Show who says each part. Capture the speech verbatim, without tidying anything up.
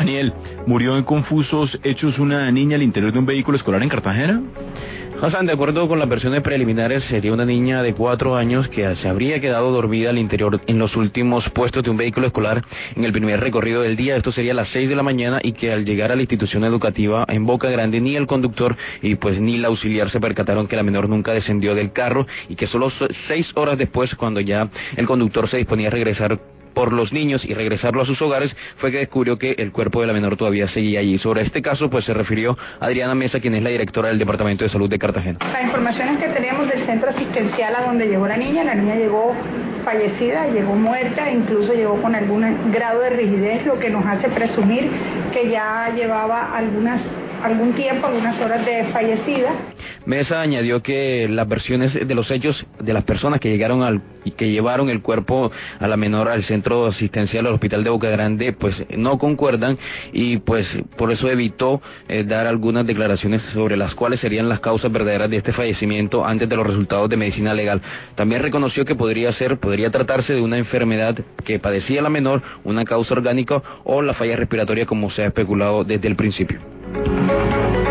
Speaker 1: Daniel, murió en confusos hechos una niña al interior de un vehículo escolar en Cartagena.
Speaker 2: Hassan, de acuerdo con las versiones preliminares, sería una niña de cuatro años que se habría quedado dormida al interior en los últimos puestos de un vehículo escolar en el primer recorrido del día. Esto sería a las seis de la mañana y que al llegar a la institución educativa en Boca Grande ni el conductor y pues ni la auxiliar se percataron que la menor nunca descendió del carro y que solo seis horas después, cuando ya el conductor se disponía a regresar por los niños y regresarlo a sus hogares, fue que descubrió que el cuerpo de la menor todavía seguía allí. Sobre este caso, pues se refirió Adriana Mesa, quien es la directora del Departamento de Salud de Cartagena.
Speaker 3: Las informaciones que tenemos del centro asistencial a donde llegó la niña, la niña llegó fallecida, llegó muerta, incluso llegó con algún grado de rigidez, lo que nos hace presumir que ya llevaba algunas algún tiempo, algunas horas de fallecida.
Speaker 2: Mesa añadió que las versiones de los hechos de las personas que llegaron al y que llevaron el cuerpo a la menor al centro asistencial al hospital de Boca Grande pues no concuerdan y pues por eso evitó eh, dar algunas declaraciones sobre las cuales serían las causas verdaderas de este fallecimiento antes de los resultados de medicina legal. También reconoció que podría ser, podría tratarse de una enfermedad que padecía la menor, una causa orgánica o la falla respiratoria como se ha especulado desde el principio.